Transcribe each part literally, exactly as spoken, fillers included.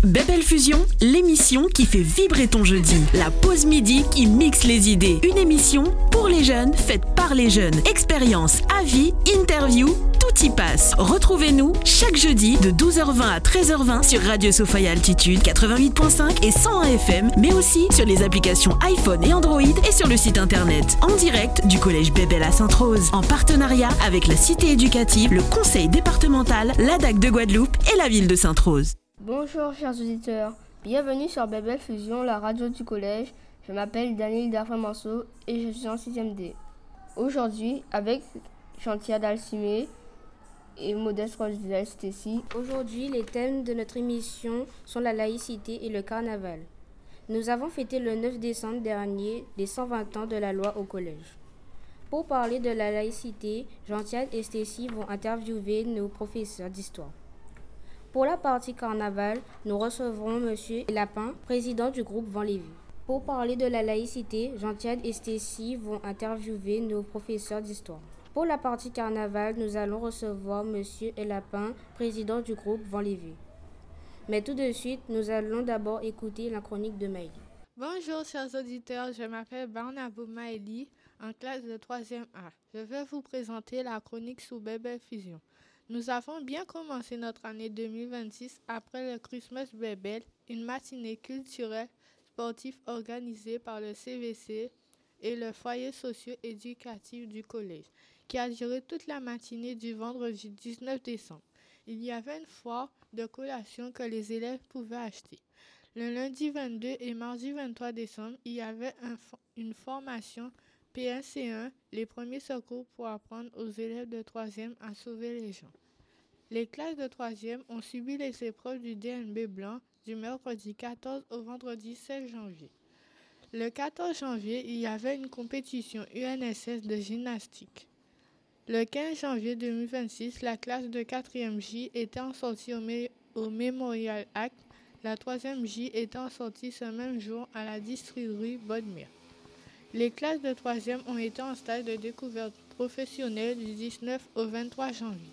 Bebel Fusion, l'émission qui fait vibrer ton jeudi. La pause midi qui mixe les idées. Une émission pour les jeunes, faite par les jeunes. Expérience, avis, interview, tout y passe. Retrouvez-nous chaque jeudi de douze heures vingt à treize heures vingt sur Radio Sophia Altitude quatre-vingt-huit virgule cinq et cent un F M, mais aussi sur les applications iPhone et Android et sur le site internet. En direct du collège Bebel à Sainte-Rose, en partenariat avec la cité éducative, le conseil départemental, l'A D A C de Guadeloupe et la ville de Sainte-Rose. Bonjour chers auditeurs, bienvenue sur Bebel Fusion, la radio du collège. Je m'appelle Daniel Darframanso et je suis en sixième D. Aujourd'hui, avec Chantia Dalcimé et Modeste Rosdel Stécie. Aujourd'hui, les thèmes de notre émission sont la laïcité et le carnaval. Nous avons fêté le neuf décembre dernier les cent vingt ans de la loi au collège. Pour parler de la laïcité, Jean-Tiade et Stécie vont interviewer nos professeurs d'histoire. Pour la partie carnaval, nous recevrons M. Lapin, président du groupe Vent Lévis. Pour parler de la laïcité, Jean-Tiade et Stécie vont interviewer nos professeurs d'histoire. Pour la partie carnaval, nous allons recevoir M. Lapin, président du groupe Vent Lévis. Mais tout de suite, nous allons d'abord écouter la chronique de Maëlie. Bonjour chers auditeurs, je m'appelle Barnabou Maëlie, en classe de troisième A. Je vais vous présenter la chronique sous Bebel Fusion. Nous avons bien commencé notre année deux mille vingt-six après le Christmas Bebel, une matinée culturelle sportive organisée par le C V C et le foyer socio-éducatif du collège, qui a duré toute la matinée du vendredi dix-neuf décembre. Il y avait une foire de collation que les élèves pouvaient acheter. Le lundi vingt-deux et mardi vingt-trois décembre, il y avait un, une formation P un C un, les premiers secours pour apprendre aux élèves de troisième à sauver les gens. Les classes de troisième ont subi les épreuves du D N B blanc du mercredi quatorze au vendredi seize janvier. Le quatorze janvier, il y avait une compétition U N S S de gymnastique. Le quinze janvier deux mille vingt-six, la classe de quatrième J était en sortie au, mé- au Memorial Act. La troisième J était en sortie ce même jour à la distillerie Bodmer. Les classes de troisième ont été en stage de découverte professionnelle du dix-neuf au vingt-trois janvier.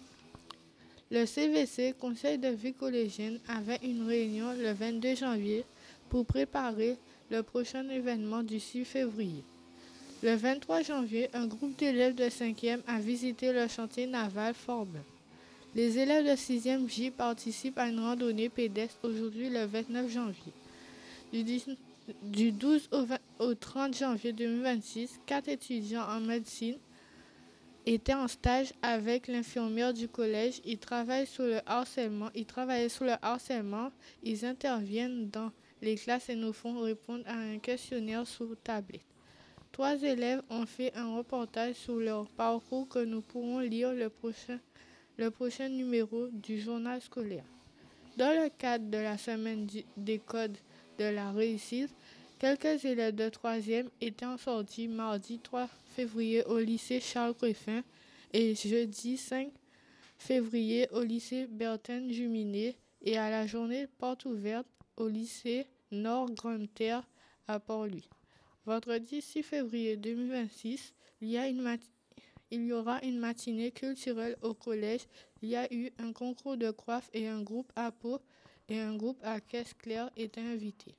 Le C V C, Conseil de vie collégienne, avait une réunion le vingt-deux janvier pour préparer le prochain événement du six février. Le vingt-trois janvier, un groupe d'élèves de cinquième a visité le chantier naval Fort-Blanc. Les élèves de sixième J participent à une randonnée pédestre aujourd'hui le vingt-neuf janvier. Du dix-neuf Du douze au, vingt, au trente janvier deux mille vingt-six, quatre étudiants en médecine étaient en stage avec l'infirmière du collège. Ils travaillent sur le harcèlement. Ils travaillaient sur le harcèlement. Ils interviennent dans les classes et nous font répondre à un questionnaire sous tablette. Trois élèves ont fait un reportage sur leur parcours que nous pourrons lire le prochain, le prochain numéro du journal scolaire. Dans le cadre de la semaine des codes de la réussite, quelques élèves de troisième étaient en sortie mardi trois février au lycée Charles-Griffin et jeudi cinq février au lycée Bertin-Juminé et à la journée porte ouverte au lycée Nord-Grande-Terre à Port-Louis. Vendredi six février deux mille vingt-six, il y, a une mat- il y aura une matinée culturelle au collège. Il y a eu un concours de coiffe et un groupe à peau et un groupe à caisse claire est invité.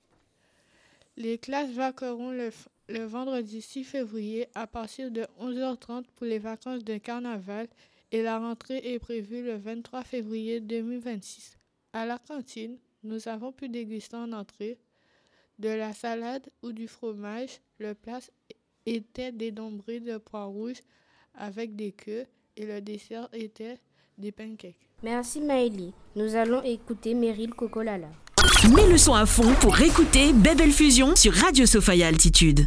Les classes vaqueront le, le vendredi six février à partir de onze heures trente pour les vacances de carnaval et la rentrée est prévue le vingt-trois février deux mille vingt-six. À la cantine, nous avons pu déguster en entrée de la salade ou du fromage. Le plat était dénombré de pois rouges avec des queues et le dessert était des pancakes. Merci Maëlie. Nous allons écouter Meryl Kokolala. Mets le son à fond pour écouter Bebel Fusion sur Radio Sophia Altitude.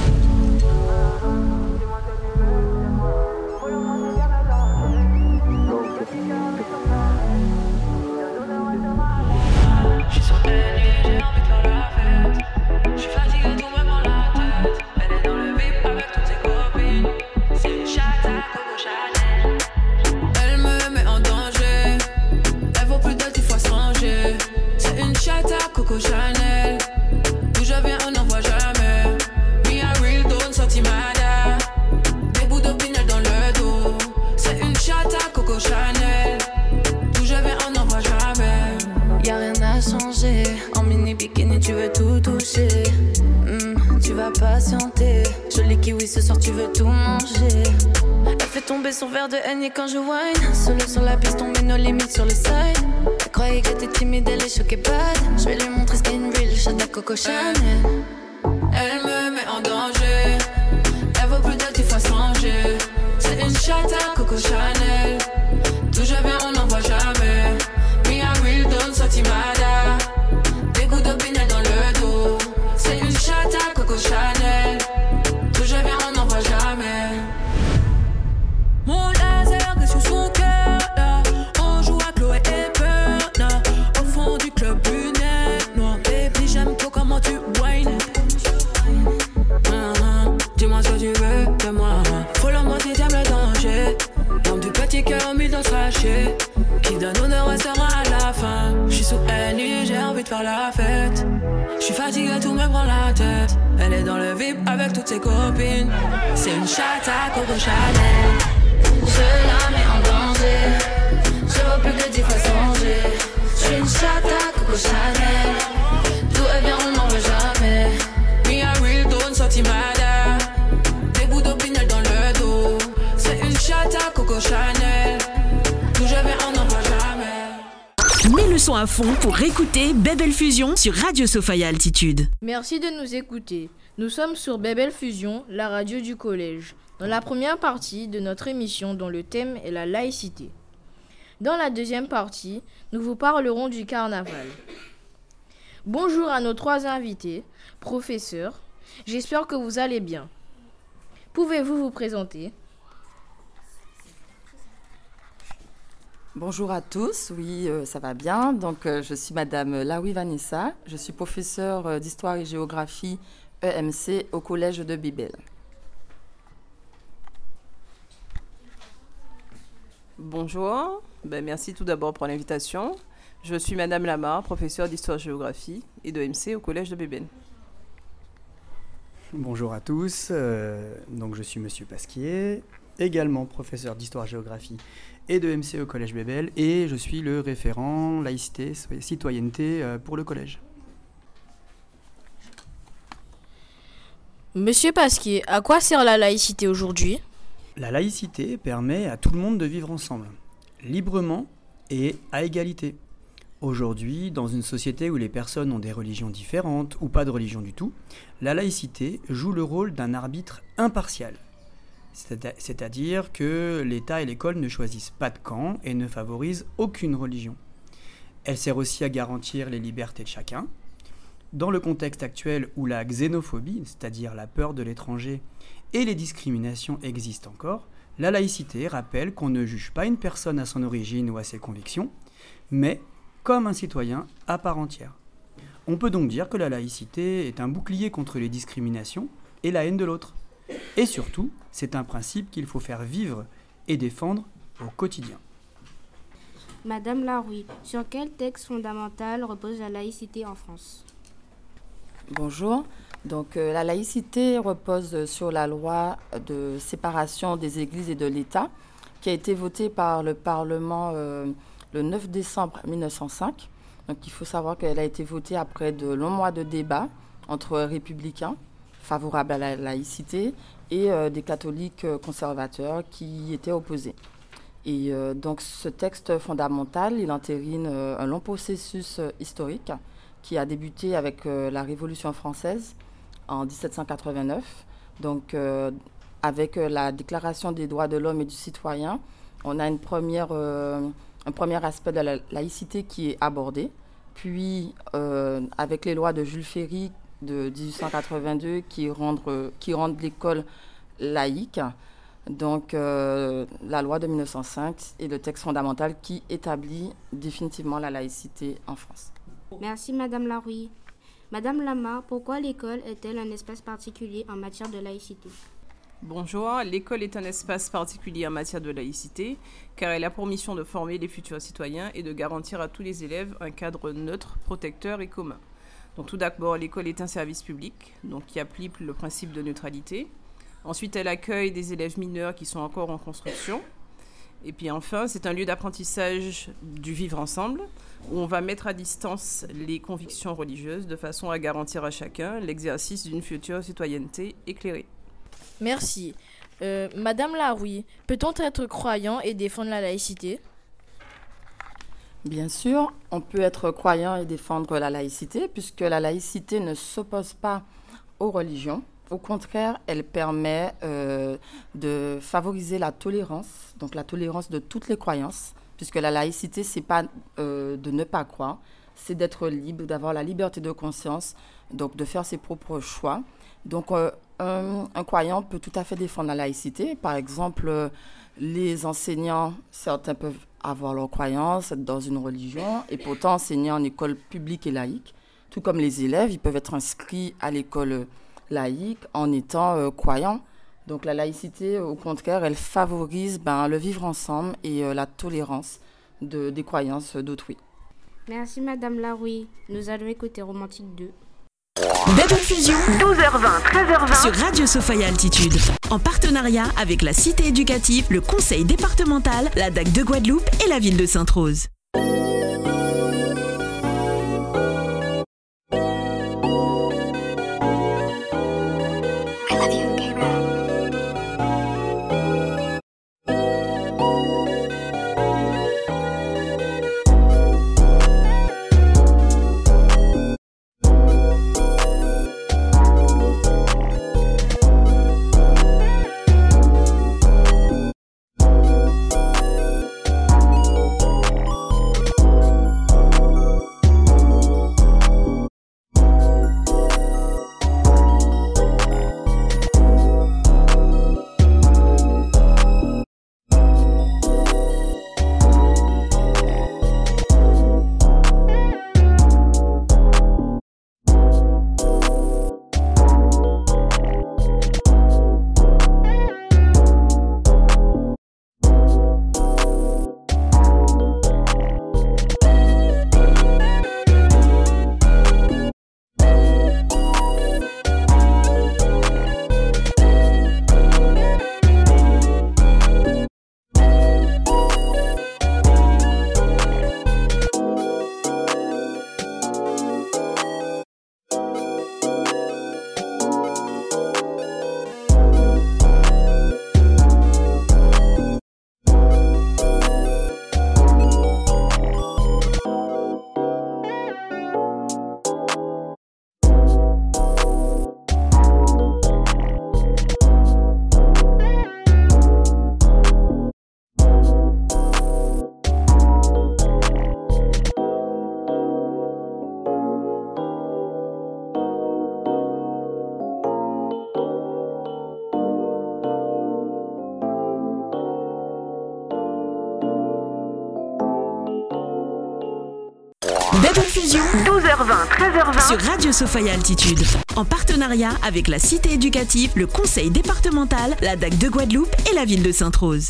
Coco Chanel, d'où je viens on n'en voit jamais. Me a real don't sorti mada. Des bouts d'opinel dans le dos. C'est une chatte à Coco Chanel, d'où je viens on n'en voit jamais. Y'a rien à changer. danger. En mini bikini, tu veux tout toucher. Mm, tu vas patienter. Joli kiwi, ce soir, tu veux tout manger. Elle fait tomber son verre de Henny quand je whine. Solo sur la piste, on met nos limites sur le side. Elle croyait que t'es timide, elle est choquée bad. Je vais lui montrer ce qu'est une real shot à Coco Chanel. Elle me met en danger. Elle vaut plus de dix fois changer. C'est une chatte à Coco Chanel. D'où je viens, on n'en voit jamais. Me a real don't sortimada. Des coups de pinel dans le dos. C'est une chatte à Coco Chanel. D'où je viens, on n'en voit jamais. Mon laser est sur son cœur, là. On joue à Chloé et Berna. Au fond du club, lunettes noires. Baby, j'aime trop comment tu whines. Uh-huh. Dis-moi ce que tu veux de moi. Follow-moi si t'aimes le danger. Dans du petit cœur mis dans ce sachet. Qui donne honneur et sera à la fin. J'suis sous Henny, j'ai envie de faire la fête. J'suis fatigué, tout me prend la tête. Elle est dans le V I P avec toutes ses copines. C'est une chatte à Coco Chanel. Je la mets en danger. Je vois plus que dix fois songer. J'suis une chatte à Coco Chanel. D'où elle vient, on n'en veut jamais. Me a real don't sortimada. Des bouts d'opinel dans le dos. C'est une chatte à Coco Chanel. D'où je viens, on n'en voit jamais. Mets le son à fond pour écouter Bebel Fusion sur Radio Sophia Altitude. Merci de nous écouter. Nous sommes sur Bebel Fusion, la radio du collège, dans la première partie de notre émission dont le thème est la laïcité. Dans la deuxième partie, nous vous parlerons du carnaval. Bonjour à nos trois invités, professeurs. J'espère que vous allez bien. Pouvez-vous vous présenter ? Bonjour à tous, oui, euh, ça va bien. Donc, euh, je suis Madame Laoui Vanessa. Je suis professeure euh, d'histoire et géographie E M C au collège de Bebel. Bonjour, ben, merci tout d'abord pour l'invitation. Je suis Madame Lamar, professeure d'histoire-géographie et d'E M C au collège de Bebel. Bonjour à tous, euh, donc je suis Monsieur Pasquier, également professeur d'histoire-géographie et de E M C au collège Bebel, et je suis le référent laïcité, citoyenneté euh, pour le collège. Monsieur Pasquier, à quoi sert la laïcité aujourd'hui ? La laïcité permet à tout le monde de vivre ensemble, librement et à égalité. Aujourd'hui, dans une société où les personnes ont des religions différentes ou pas de religion du tout, la laïcité joue le rôle d'un arbitre impartial. C'est-à-dire que l'État et l'école ne choisissent pas de camp et ne favorisent aucune religion. Elle sert aussi à garantir les libertés de chacun. Dans le contexte actuel où la xénophobie, c'est-à-dire la peur de l'étranger, et les discriminations existent encore, la laïcité rappelle qu'on ne juge pas une personne à son origine ou à ses convictions, mais comme un citoyen à part entière. On peut donc dire que la laïcité est un bouclier contre les discriminations et la haine de l'autre. Et surtout, c'est un principe qu'il faut faire vivre et défendre au quotidien. Madame Larouille, sur quel texte fondamental repose la laïcité en France ? Bonjour. Donc, euh, la laïcité repose sur la loi de séparation des églises et de l'État qui a été votée par le Parlement euh, le neuf décembre mille neuf cent cinq. Donc, il faut savoir qu'elle a été votée après de longs mois de débats entre républicains favorables à la laïcité et euh, des catholiques euh, conservateurs qui y étaient opposés. Et euh, donc, ce texte fondamental, il entérine euh, un long processus euh, historique qui a débuté avec euh, la Révolution française en dix-sept cent quatre-vingt-neuf. Donc, euh, avec euh, la Déclaration des droits de l'homme et du citoyen, on a une première, euh, un premier aspect de la laïcité qui est abordé. Puis, euh, avec les lois de Jules Ferry de dix-huit cent quatre-vingt-deux qui rendent, euh, qui rendent l'école laïque, donc euh, la loi de mille neuf cent cinq est le texte fondamental qui établit définitivement la laïcité en France. Merci Madame Larouille. Madame Lamar, pourquoi l'école est-elle un espace particulier en matière de laïcité ? Bonjour, l'école est un espace particulier en matière de laïcité car elle a pour mission de former les futurs citoyens et de garantir à tous les élèves un cadre neutre, protecteur et commun. Donc tout d'abord, l'école est un service public donc qui applique le principe de neutralité. Ensuite, elle accueille des élèves mineurs qui sont encore en construction. Et puis enfin, c'est un lieu d'apprentissage du vivre ensemble, où on va mettre à distance les convictions religieuses de façon à garantir à chacun l'exercice d'une future citoyenneté éclairée. Merci. Euh, Madame Larouille, peut-on être croyant et défendre la laïcité ? Bien sûr, on peut être croyant et défendre la laïcité, puisque la laïcité ne s'oppose pas aux religions. Au contraire, elle permet euh, de favoriser la tolérance, donc la tolérance de toutes les croyances, puisque la laïcité, c'est pas euh, de ne pas croire, c'est d'être libre, d'avoir la liberté de conscience, donc de faire ses propres choix. Donc, euh, un, un croyant peut tout à fait défendre la laïcité. Par exemple, euh, les enseignants, certains peuvent avoir leur croyance, être dans une religion, et pourtant enseigner en école publique et laïque. Tout comme les élèves, ils peuvent être inscrits à l'école laïque en étant euh, croyants. Donc la laïcité, au contraire, elle favorise ben, le vivre ensemble et euh, la tolérance de, des croyances d'autrui. Merci Madame Larouille. Nous allons écouter Romantique deux. Bebel Fusion, douze heures vingt, treize heures vingt sur Radio Sophia Altitude. En partenariat avec la Cité éducative, le Conseil départemental, la D A C de Guadeloupe et la ville de Sainte-Rose. Bebel Fusion, douze heures vingt, treize heures vingt sur Radio Sophia Altitude. En partenariat avec la Cité éducative, le Conseil départemental, la D A C de Guadeloupe et la ville de Sainte-Rose.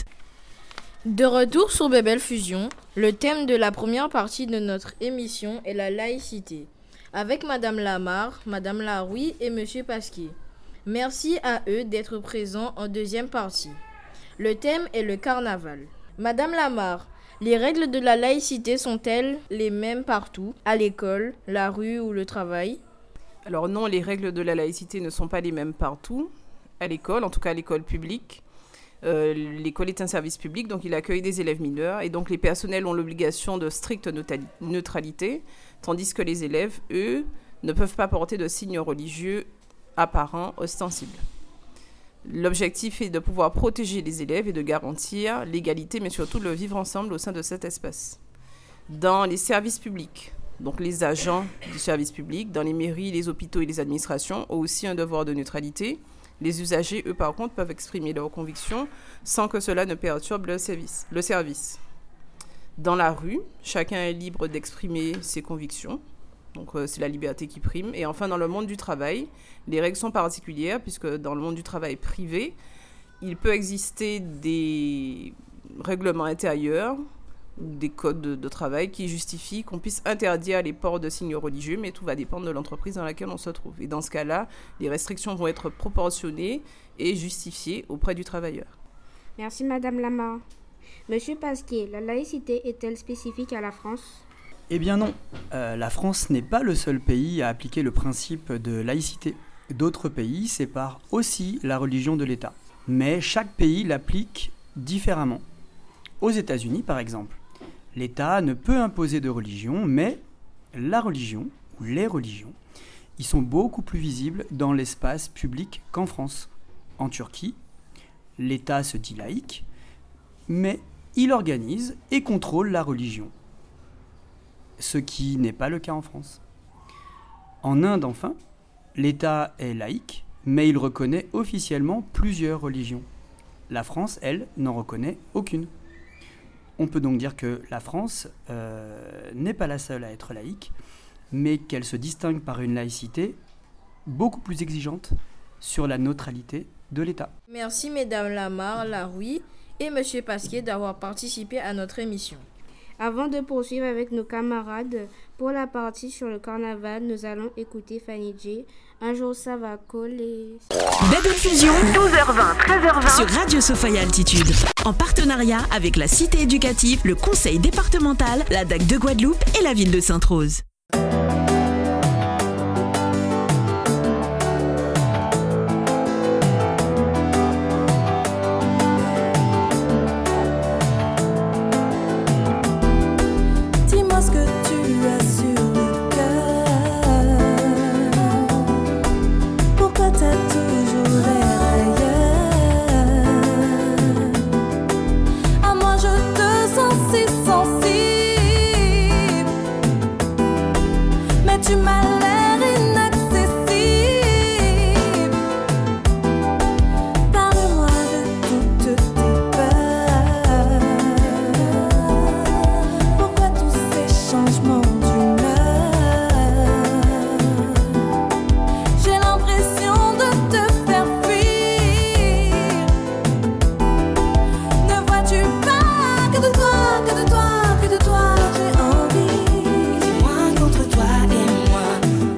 De retour sur Bebel Fusion, le thème de la première partie de notre émission est la laïcité, avec Madame Lamar, Madame Larouille et Monsieur Pasquier. Merci à eux d'être présents en deuxième partie. Le thème est le carnaval. Madame Lamar, les règles de la laïcité sont-elles les mêmes partout, à l'école, la rue ou le travail ? Alors non, les règles de la laïcité ne sont pas les mêmes partout. À l'école, en tout cas à l'école publique, euh, l'école est un service public, donc il accueille des élèves mineurs, et donc les personnels ont l'obligation de stricte neutralité, tandis que les élèves, eux, ne peuvent pas porter de signes religieux apparents, ostensibles. L'objectif est de pouvoir protéger les élèves et de garantir l'égalité, mais surtout le vivre ensemble au sein de cet espace. Dans les services publics, donc les agents du service public, dans les mairies, les hôpitaux et les administrations ont aussi un devoir de neutralité. Les usagers, eux, par contre, peuvent exprimer leurs convictions sans que cela ne perturbe le service. Le service. Dans la rue, chacun est libre d'exprimer ses convictions. Donc, euh, c'est la liberté qui prime. Et enfin, dans le monde du travail, les règles sont particulières, puisque dans le monde du travail privé, il peut exister des règlements intérieurs, des codes de, de travail qui justifient qu'on puisse interdire les ports de signes religieux, mais tout va dépendre de l'entreprise dans laquelle on se trouve. Et dans ce cas-là, les restrictions vont être proportionnées et justifiées auprès du travailleur. Merci Madame Lamar. Monsieur Pasquier, la laïcité est-elle spécifique à la France ? Eh bien non, euh, la France n'est pas le seul pays à appliquer le principe de laïcité. D'autres pays séparent aussi la religion de l'État. Mais chaque pays l'applique différemment. Aux États-Unis, par exemple, l'État ne peut imposer de religion, mais la religion, ou les religions, ils sont beaucoup plus visibles dans l'espace public qu'en France. En Turquie, l'État se dit laïque, mais il organise et contrôle la religion, ce qui n'est pas le cas en France. En Inde, enfin, l'État est laïque, mais il reconnaît officiellement plusieurs religions. La France, elle, n'en reconnaît aucune. On peut donc dire que la France euh, n'est pas la seule à être laïque, mais qu'elle se distingue par une laïcité beaucoup plus exigeante sur la neutralité de l'État. Merci Mesdames Lamar, Laroui et Monsieur Pasquier d'avoir participé à notre émission. Avant de poursuivre avec nos camarades, pour la partie sur le carnaval, nous allons écouter Fanny J. Un jour ça va coller. Bébé Fusion, douze heures vingt, treize heures vingt sur Radio Sophia Altitude. En partenariat avec la Cité éducative, le Conseil départemental, la D A C de Guadeloupe et la ville de Sainte-Rose. Moi contre toi et moi.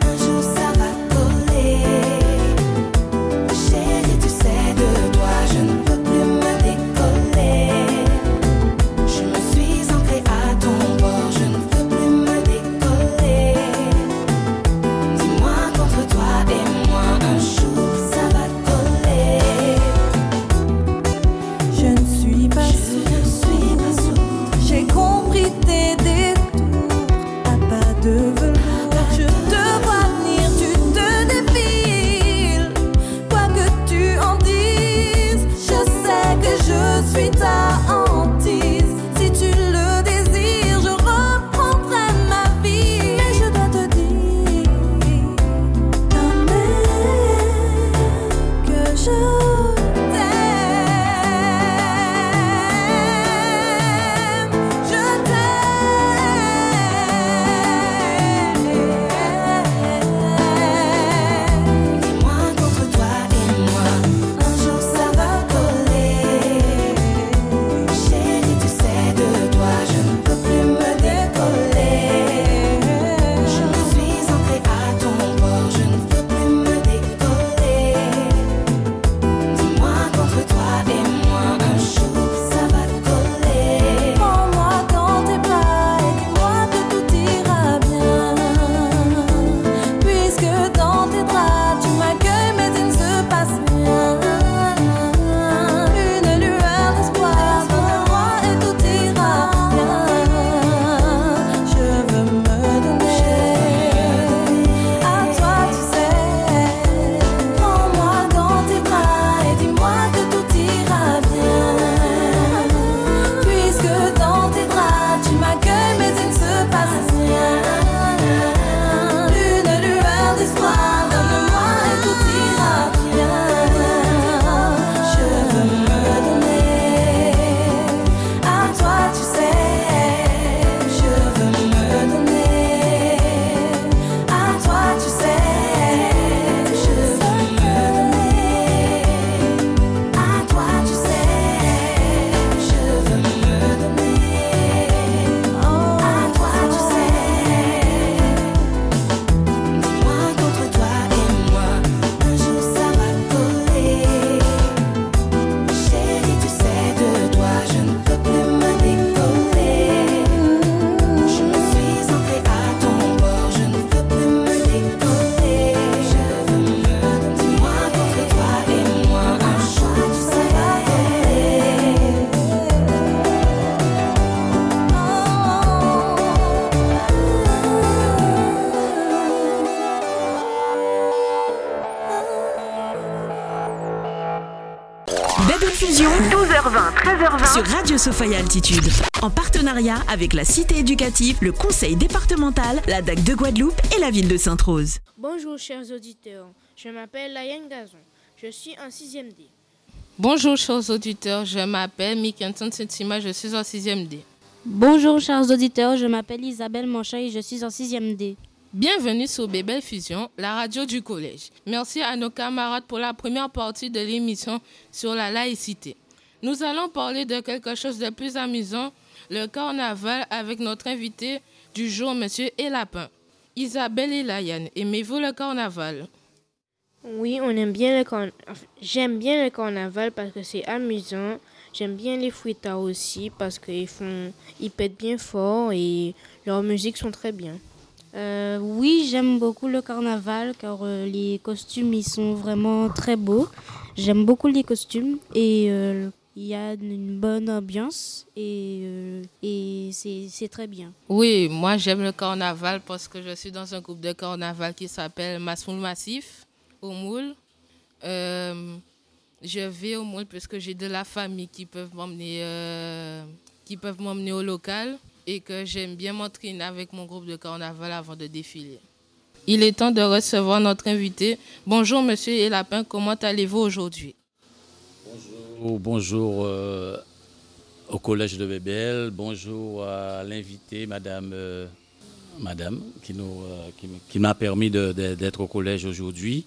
Fusion, douze heures vingt, treize heures vingt sur Radio Sophia Altitude. En partenariat avec la Cité éducative, le Conseil départemental, la D A C de Guadeloupe et la ville de Sainte-Rose. Bonjour chers auditeurs, je m'appelle Laïenne Gazon, je suis en sixième D. Bonjour chers auditeurs, je m'appelle Mikenton Sentima, je suis en sixième D. Bonjour chers auditeurs, je m'appelle Isabelle Manchet et je suis en sixième D. Bienvenue sur Bébel Fusion, la radio du collège. Merci à nos camarades pour la première partie de l'émission sur la laïcité. Nous allons parler de quelque chose de plus amusant, le carnaval, avec notre invité du jour, Monsieur Elapin. Isabelle et Laïane, aimez-vous le carnaval? Oui, on aime bien le carnaval. J'aime bien le carnaval parce que c'est amusant. J'aime bien les fouettards aussi parce qu'ils font, ils pètent bien fort et leurs musiques sont très bien. Euh, oui, j'aime beaucoup le carnaval car euh, les costumes ils sont vraiment très beaux. J'aime beaucoup les costumes et euh, il y a une bonne ambiance et, euh, et c'est, c'est très bien. Oui, moi j'aime le carnaval parce que je suis dans un groupe de carnaval qui s'appelle Masmoul Massif au Moule. Euh, je vais au Moule parce que j'ai de la famille qui peuvent m'emmener, euh, qui peuvent m'emmener au local. Et que j'aime bien m'entraîner avec mon groupe de carnaval avant de défiler. Il est temps de recevoir notre invité. Bonjour Monsieur Elapin, comment allez-vous aujourd'hui? Bonjour, bonjour euh, au collège de Bébel, bonjour à l'invité, Madame, euh, Madame qui, nous, euh, qui, qui m'a permis de, de, d'être au collège aujourd'hui.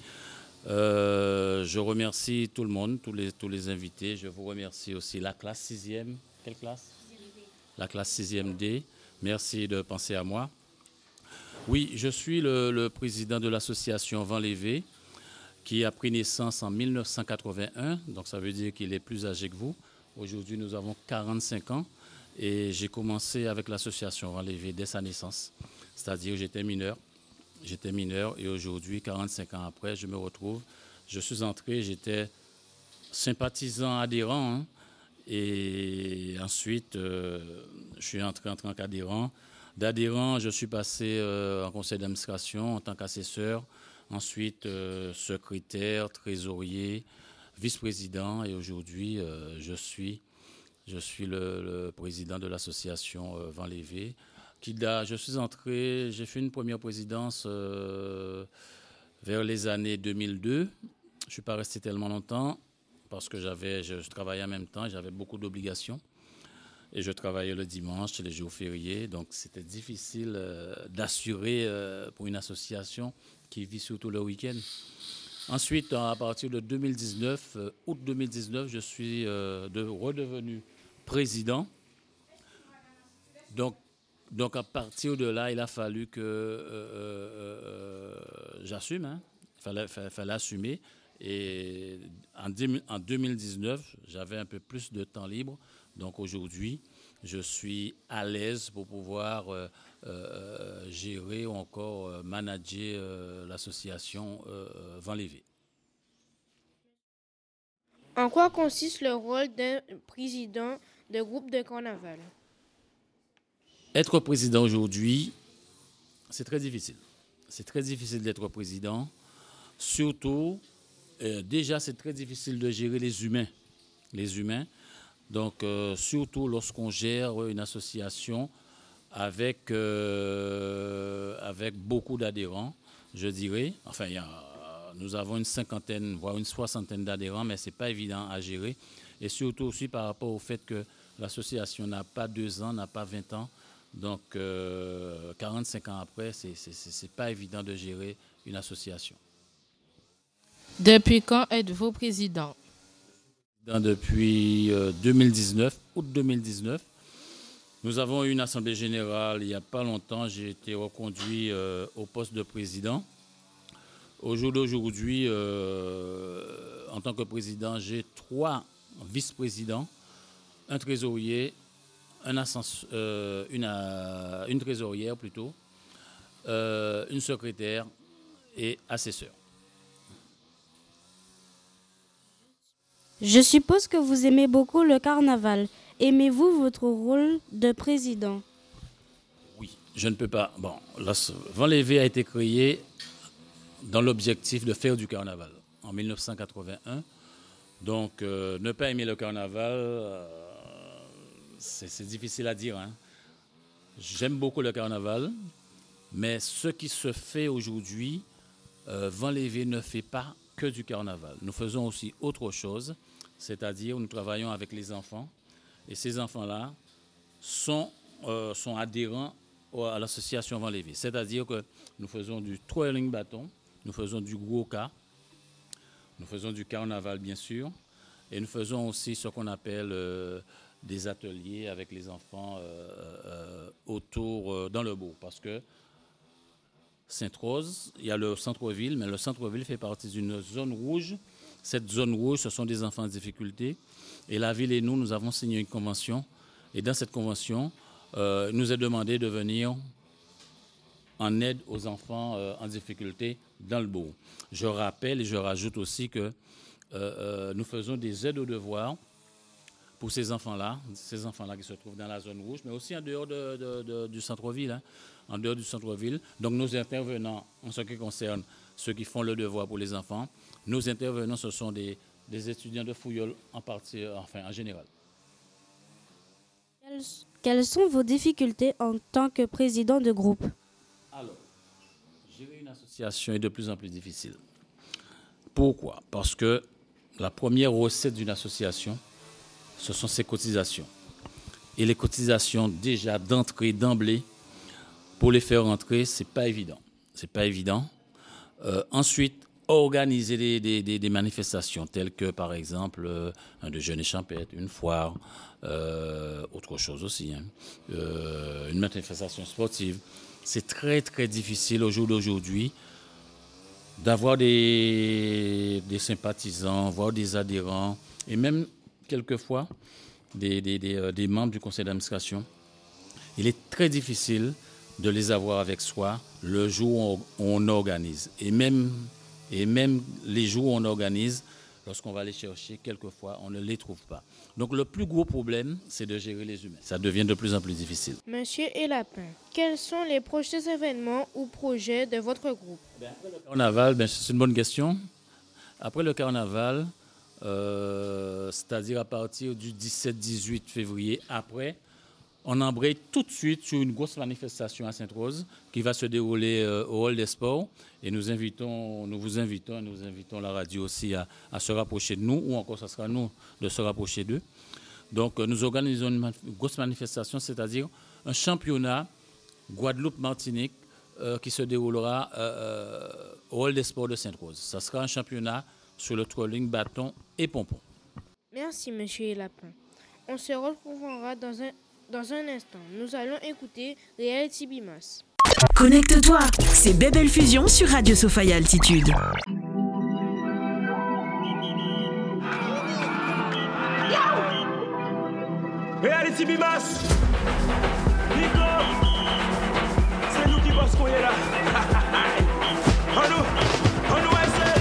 Euh, je remercie tout le monde, tous les, tous les invités. Je vous remercie aussi la classe sixième. Quelle classe? La classe sixième D. Merci de penser à moi. Oui, je suis le, le président de l'association Vent Levé qui a pris naissance en mille neuf cent quatre-vingt-un, donc ça veut dire qu'il est plus âgé que vous. Aujourd'hui, nous avons quarante-cinq ans et j'ai commencé avec l'association Vent Levé dès sa naissance, c'est-à-dire j'étais mineur. J'étais mineur et aujourd'hui, quarante-cinq ans après, je me retrouve. Je suis entré, j'étais sympathisant, adhérent, hein, et ensuite, euh, je suis entré en tant qu'adhérent. D'adhérent, je suis passé euh, en conseil d'administration en tant qu'assesseur. Ensuite, euh, secrétaire, trésorier, vice-président. Et aujourd'hui, euh, je suis, je suis le, le président de l'association euh, Vent Levé. Qui, je suis entré, j'ai fait une première présidence euh, vers les années deux mille deux. Je ne suis pas resté tellement longtemps. Parce que j'avais, je, je travaillais en même temps, j'avais beaucoup d'obligations. Et je travaillais le dimanche, les jours fériés. Donc, c'était difficile euh, d'assurer euh, pour une association qui vit surtout le week-end. Ensuite, à partir de deux mille dix-neuf, euh, août deux mille dix-neuf, je suis euh, de, redevenu président. Donc, donc, à partir de là, il a fallu que euh, euh, j'assume. Hein. Il fallait, fallait, fallait assumer. Et en deux mille dix-neuf, j'avais un peu plus de temps libre. Donc aujourd'hui, je suis à l'aise pour pouvoir euh, euh, gérer ou encore euh, manager euh, l'association euh, Vent Levé. En quoi consiste le rôle d'un président de groupe de carnaval? Être président aujourd'hui, c'est très difficile. C'est très difficile d'être président, surtout... Euh, déjà, c'est très difficile de gérer les humains. Les humains. Donc, euh, surtout lorsqu'on gère une association avec, euh, avec beaucoup d'adhérents, je dirais. Enfin, y a, nous avons une cinquantaine, voire une soixantaine d'adhérents, mais ce n'est pas évident à gérer. Et surtout aussi par rapport au fait que l'association n'a pas deux ans, n'a pas vingt ans. Donc, euh, quarante-cinq ans après, ce n'est pas évident de gérer une association. Depuis quand êtes-vous président? Depuis euh, deux mille dix-neuf, août deux mille dix-neuf. Nous avons eu une assemblée générale il n'y a pas longtemps. J'ai été reconduit euh, au poste de président. Au jour d'aujourd'hui, euh, en tant que président, j'ai trois vice-présidents, un trésorier, un ascens- euh, une, euh, une trésorière plutôt, euh, une secrétaire et assesseur. Je suppose que vous aimez beaucoup le carnaval. Aimez-vous votre rôle de président? Oui, je ne peux pas. Bon, la Vent Levé a été créé dans l'objectif de faire du carnaval. En mille neuf cent quatre-vingt-un, Donc, euh, ne pas aimer le carnaval, euh, c'est, c'est difficile à dire. Hein. J'aime beaucoup le carnaval, mais ce qui se fait aujourd'hui, euh, Vent-Levé ne fait pas que du carnaval. Nous faisons aussi autre chose, c'est-à-dire nous travaillons avec les enfants, et ces enfants-là sont, euh, sont adhérents à l'association Vent-Levé. C'est-à-dire que nous faisons du twirling bâton, nous faisons du gwoka, nous faisons du carnaval bien sûr, et nous faisons aussi ce qu'on appelle euh, des ateliers avec les enfants euh, euh, autour, euh, dans le bourg. Parce que Sainte-Rose, il y a le centre-ville, mais le centre-ville fait partie d'une zone rouge. Cette zone rouge, ce sont des enfants en difficulté. Et la ville et nous, nous avons signé une convention. Et dans cette convention, euh, il nous est demandé de venir en aide aux enfants euh, en difficulté dans le bourg. Je rappelle et je rajoute aussi que euh, euh, nous faisons des aides aux devoirs pour ces enfants-là, ces enfants-là qui se trouvent dans la zone rouge, mais aussi en dehors de, de, de, du centre-ville. Hein, en dehors du centre-ville. Donc nos intervenants, en ce qui concerne ceux qui font le devoir pour les enfants, nos intervenants, ce sont des, des étudiants de Fouillol en partie, enfin en général. Quelles, quelles sont vos difficultés en tant que président de groupe? Alors, gérer une association est de plus en plus difficile. Pourquoi? Parce que la première recette d'une association, ce sont ses cotisations. Et les cotisations, déjà d'entrée, d'emblée, pour les faire rentrer, ce n'est pas évident. C'est pas évident. Euh, ensuite, organiser des, des, des, des manifestations telles que, par exemple, euh, un déjeuner champêtre, une foire, euh, autre chose aussi, hein, euh, une manifestation sportive. C'est très, très difficile au jour d'aujourd'hui d'avoir des, des sympathisants, voire des adhérents, et même, quelquefois, des, des, des, euh, des membres du conseil d'administration. Il est très difficile de les avoir avec soi le jour où on organise. Et même, et même les jours où on organise, lorsqu'on va les chercher, quelquefois, on ne les trouve pas. Donc le plus gros problème, c'est de gérer les humains. Ça devient de plus en plus difficile. Monsieur Elapin, quels sont les prochains événements ou projets de votre groupe? Ben, après le carnaval, ben, c'est une bonne question. Après le carnaval, euh, c'est-à-dire à partir du dix-sept dix-huit février, après, on embraye tout de suite sur une grosse manifestation à Sainte-Rose qui va se dérouler euh, au Hall des Sports. Et nous, invitons, nous vous invitons, nous invitons la radio aussi à, à se rapprocher de nous, ou encore ce sera nous de se rapprocher d'eux. Donc euh, nous organisons une, man- une grosse manifestation, c'est-à-dire un championnat Guadeloupe-Martinique euh, qui se déroulera euh, au Hall des Sports de Sainte-Rose. Ça sera un championnat sur le twirling, bâton et pompon. Merci, monsieur Elapin. On se retrouvera dans un... Dans un instant, nous allons écouter Reality Bimas. Connecte-toi, c'est Bebel Fusion sur Radio Sophia Altitude. Reality Bimas, Nico, c'est nous qui bossons qu'on est là. On nous, on nous essaie.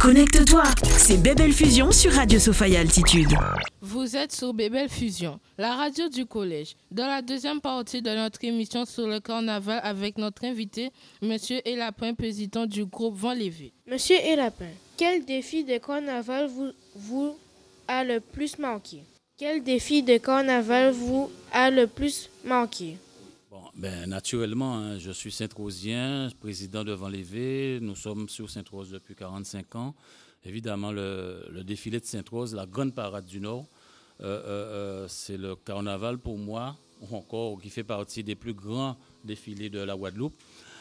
Connecte-toi, c'est Bébel Fusion sur Radio Sophia Altitude. Vous êtes sur Bébel Fusion, la radio du collège. Dans la deuxième partie de notre émission sur le carnaval avec notre invité, Monsieur Elapin, président du groupe Vent Levé. Monsieur Elapin, quel défi de carnaval vous, vous a le plus marqué? Quel défi de carnaval vous a le plus marqué? Bon, ben, naturellement, hein, je suis Saint-Rosien, président de Vent Levé. Nous sommes sur Sainte-Rose depuis quarante-cinq ans. Évidemment, le, le défilé de Sainte-Rose, la grande parade du Nord, euh, euh, euh, c'est le carnaval pour moi, encore qui fait partie des plus grands défilés de la Guadeloupe.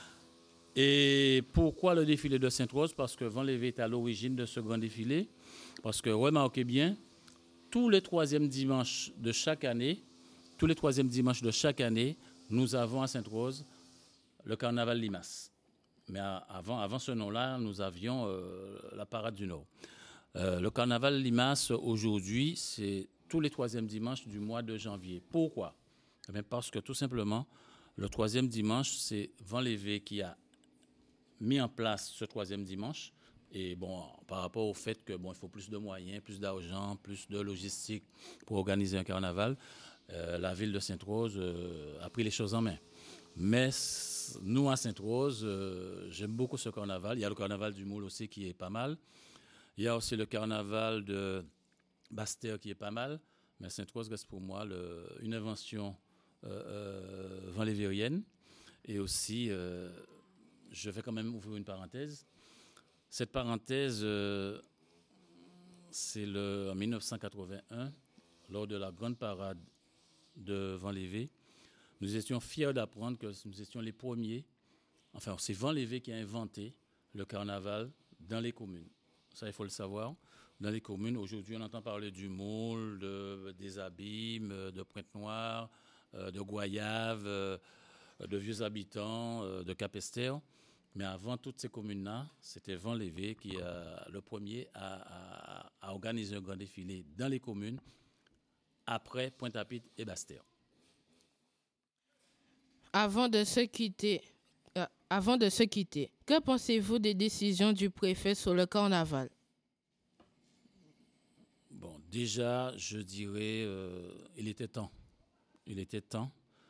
Et pourquoi le défilé de Sainte-Rose? Parce que Vent Levé est à l'origine de ce grand défilé. Parce que, remarquez bien, tous les troisièmes dimanches de chaque année, tous les troisièmes dimanches de chaque année, nous avons à Sainte-Rose le carnaval Limace. Mais avant, avant ce nom-là, nous avions euh, la parade du Nord. Euh, le carnaval Limace, aujourd'hui, c'est tous les troisièmes dimanches du mois de janvier. Pourquoi? Eh bien parce que tout simplement, le troisième dimanche, c'est Vent Levé qui a mis en place ce troisième dimanche. Et bon, par rapport au fait que bon, il faut plus de moyens, plus d'argent, plus de logistique pour organiser un carnaval, euh, la ville de Sainte-Rose euh, a pris les choses en main. Mais nous, à Sainte-Rose, euh, j'aime beaucoup ce carnaval. Il y a le carnaval du Moule aussi qui est pas mal. Il y a aussi le carnaval de Bastère qui est pas mal. Mais Sainte-Rose reste pour moi le, une invention euh, euh, vent-lévérienne. Et aussi, euh, je vais quand même ouvrir une parenthèse. Cette parenthèse, euh, c'est le, en dix-neuf cent quatre-vingt-un, lors de la grande parade de Vent Levé. Nous étions fiers d'apprendre que nous étions les premiers, enfin c'est Vent Levé qui a inventé le carnaval dans les communes. Ça, il faut le savoir. Dans les communes, aujourd'hui, on entend parler du Moule, de, des Abîmes, de Pointe-Noire, de Goyave, de Vieux Habitants, de Cap-Esther. Mais avant toutes ces communes-là, c'était Vent Levé qui est le premier à, à, à organiser un grand défilé dans les communes, après Pointe-à-Pitre et Bastère. Avant de se quitter, euh, avant de se quitter, que pensez-vous des décisions du préfet sur le carnaval? Bon, déjà, je dirais, euh, il était temps. Il était temps.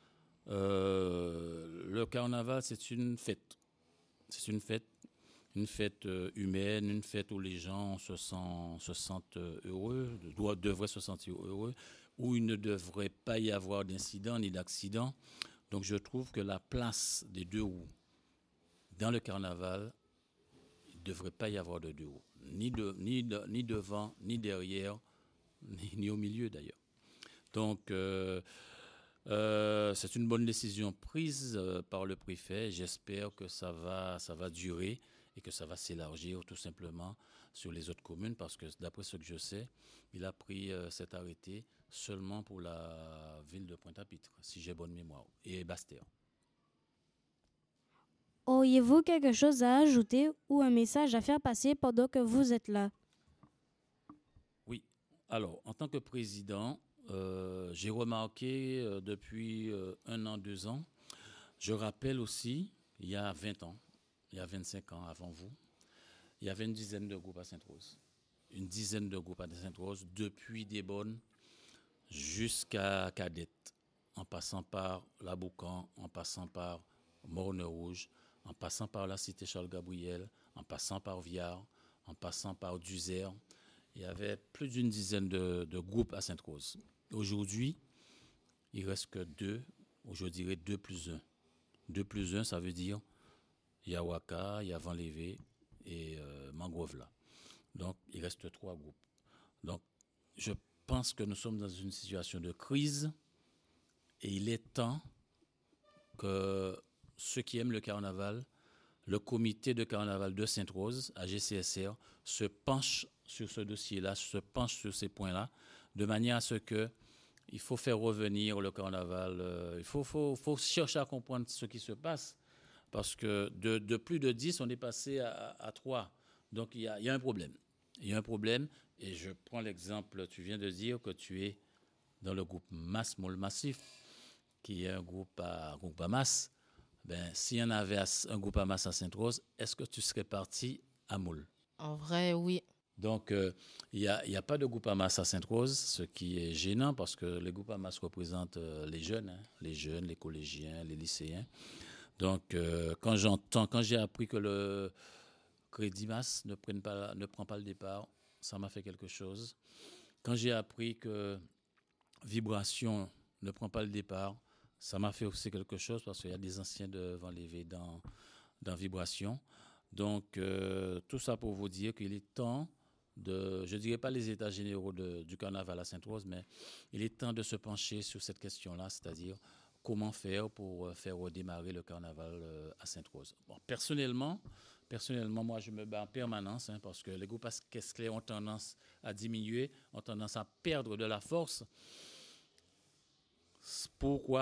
Euh, le carnaval, c'est une fête. C'est une fête, une fête euh, humaine, une fête où les gens se, sent, se sentent heureux, doivent, devraient se sentir heureux, où il ne devrait pas y avoir d'incident ni d'accident. Donc je trouve que la place des deux roues dans le carnaval, il ne devrait pas y avoir de deux roues, ni, de, ni, de, ni devant, ni derrière, ni, ni au milieu d'ailleurs. Donc euh, euh, c'est une bonne décision prise euh, par le préfet. J'espère que ça va, ça va durer et que ça va s'élargir tout simplement sur les autres communes parce que d'après ce que je sais, il a pris euh, cet arrêté seulement pour la ville de Pointe-à-Pitre, si j'ai bonne mémoire, et Bastère. Auriez-vous quelque chose à ajouter ou un message à faire passer pendant que vous êtes là? Oui. Alors, en tant que président, euh, j'ai remarqué euh, depuis euh, un an, deux ans, je rappelle aussi, il y a vingt ans, il y a vingt-cinq ans avant vous, il y avait une dizaine de groupes à Sainte-Rose. Une dizaine de groupes à Sainte-Rose, depuis Desbornes jusqu'à Cadette, en passant par La Boucan, en passant par Morne-Rouge, en passant par la cité Charles-Gabriel, en passant par Viard, en passant par Duzer. Il y avait plus d'une dizaine de, de groupes à Sainte-Rose. Aujourd'hui, il ne reste que deux, ou je dirais deux plus un. Deux plus un, ça veut dire il y a Waka, il y a Vent Levé et euh, Mangrove-là. Donc, il reste trois groupes. Donc, je pense que nous sommes dans une situation de crise et il est temps que ceux qui aiment le carnaval, le comité de carnaval de Sainte-Rose, à G C S R, se penche sur ce dossier-là, se penche sur ces points-là, de manière à ce que il faut faire revenir le carnaval. Euh, il faut, faut, faut chercher à comprendre ce qui se passe, parce que de, de plus de dix, on est passé à, à trois. Donc, il y a, il y a un problème. Il y a un problème, et je prends l'exemple, tu viens de dire que tu es dans le groupe Masse Moule Massif, qui est un groupe à, un groupe à masse. Ben, s'il y en avait un groupe à masse à Sainte-Rose, est-ce que tu serais parti à Moule? En vrai, oui. Donc, il euh, n'y a, y a pas de Goupamas à Sainte-Rose, ce qui est gênant parce que les Goupamas représentent euh, les jeunes, hein, les jeunes, les collégiens, les lycéens. Donc, euh, quand j'entends, quand j'ai appris que le Crédimas ne, prenne pas, ne prend pas le départ, ça m'a fait quelque chose. Quand j'ai appris que Vibration ne prend pas le départ, ça m'a fait aussi quelque chose parce qu'il y a des anciens de Vent-Levé dans, dans Vibration. Donc, euh, tout ça pour vous dire qu'il est temps de, je ne dirais pas les états généraux de, du carnaval à Sainte-Rose, mais il est temps de se pencher sur cette question-là, c'est-à-dire comment faire pour faire redémarrer le carnaval à Sainte-Rose. Bon, personnellement, personnellement, moi, je me bats en permanence hein, parce que les groupes Caisse-Claire ont tendance à diminuer, ont tendance à perdre de la force. Pourquoi ?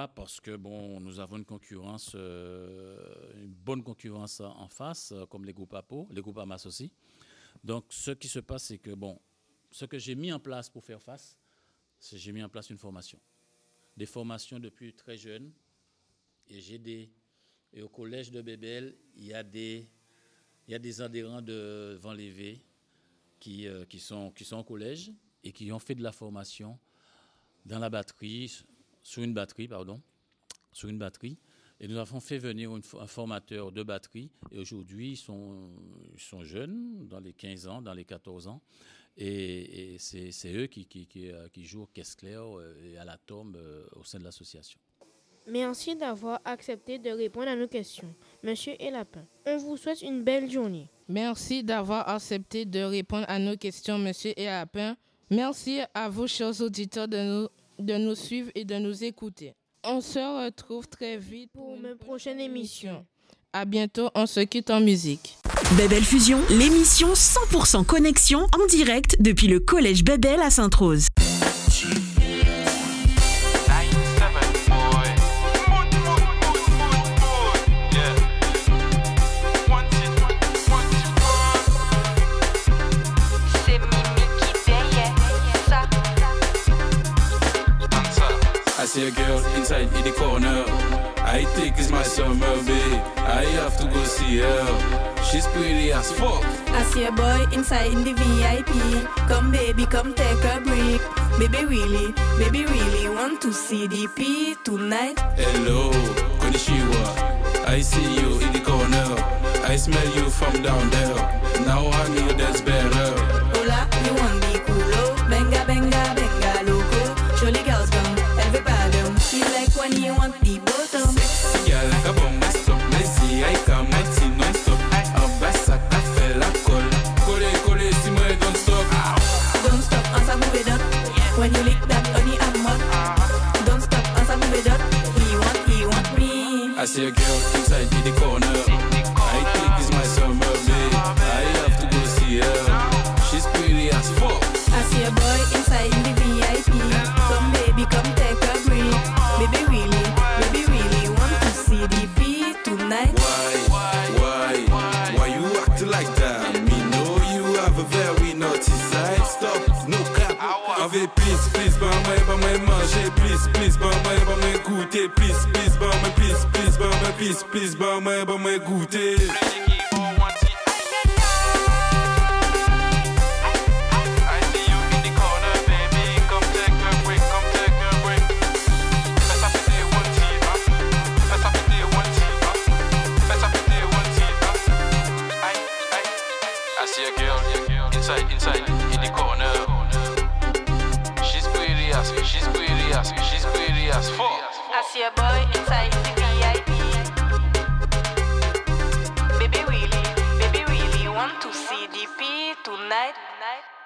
Parce que bon, nous avons une concurrence, euh, une bonne concurrence en face, euh, comme les groupes APO, les groupes AMAS aussi. Donc, ce qui se passe, c'est que bon, ce que j'ai mis en place pour faire face, c'est que j'ai mis en place une formation. Des formations depuis très jeune. Et j'ai des, et au collège de Bébel, il y a des, il y a des adhérents de Vent-Levé qui, euh, qui sont, qui sont au collège et qui ont fait de la formation dans la batterie. Sur une batterie, pardon, sur une batterie. Et nous avons fait venir une, un formateur de batterie. Et aujourd'hui, ils sont, ils sont jeunes, dans les quinze ans, dans les quatorze ans. Et, et c'est, c'est eux qui, qui, qui, qui jouent au Caisse-Claire et à la tombe au sein de l'association. Merci d'avoir accepté de répondre à nos questions. Monsieur Elapin, on vous souhaite une belle journée. Merci d'avoir accepté de répondre à nos questions, Monsieur Elapin. Merci à vous, chers auditeurs, de nous de nous suivre et de nous écouter. On se retrouve très vite pour une prochaine émission. À bientôt, on se quitte en musique. Bébel Fusion, l'émission cent pour cent connexion en direct depuis le collège Bébel à Sainte-Rose. I see a girl inside in the corner. I think it's my summer, babe. I have to go see her. She's pretty as fuck. I see a boy inside in the V I P. Come baby, come take a break. Baby really, baby really want to see D P tonight. Hello, konnichiwa. I see you in the corner. I smell you from down there. Now I know that's better. Hola, you want the culo? Benga, benga, benga, loco. Surely girls come. Feel like when you want the bottom. Sexy girl like a bomb, stop. Messi, I come, I see non-stop. Un bassa, t'as fait la colle. Collé, collé, si moi, don't stop. Don't stop, on s'en move it up. When you lick that honey, I'm up. Don't stop, on s'en move it up. He want, he want me. I see a girl inside in the corner. I think it's my summer, babe. I have to go see her. She's pretty as fuck. I see a boy inside in the V I P. Come baby, come take a break. Baby really, baby really want to see D P tonight. Why, why, why you acting like that? Me know you have a very naughty side. Stop, no cap. Avec please, please, bah moi, bah moi manger. Please, please, bah moi, bah moi goûter. Please, please, bah moi, please, please, bah moi, please, please, bah moi, bah moi goûter. Inside, inside, in the corner. She's pretty as, she's pretty as, she's pretty as fuck. I see a boy inside the V I P. Baby really, baby really want to see D P tonight.